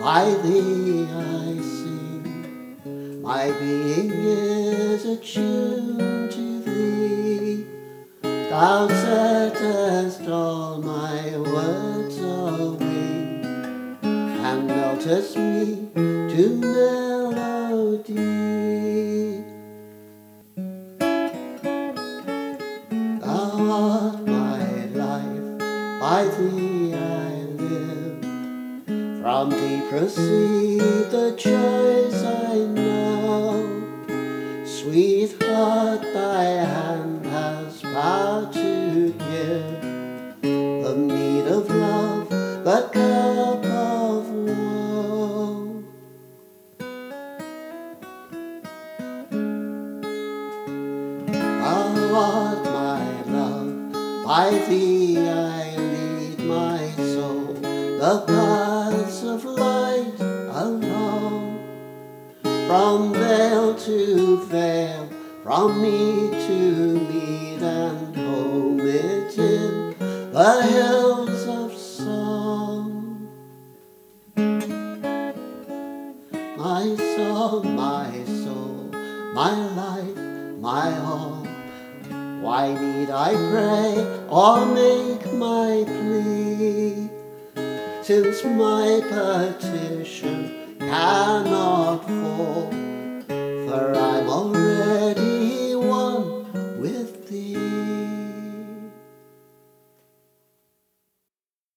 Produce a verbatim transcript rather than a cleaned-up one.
by thee I sing, my being is attuned to thee. Thou settest all my words away, and meltest me to melody. Thou art my life, by thee I live. From thee proceed the joys I know. Sweetheart, thy hand has power to give the meed of love, the cup of woe. Thou art my love, by thee I lead my soul the paths of light alone. From vale to vale, from mead to mead, and home it in the hills of song. My song, my soul, my life, my all, why need I pray or make my plea, since my petition cannot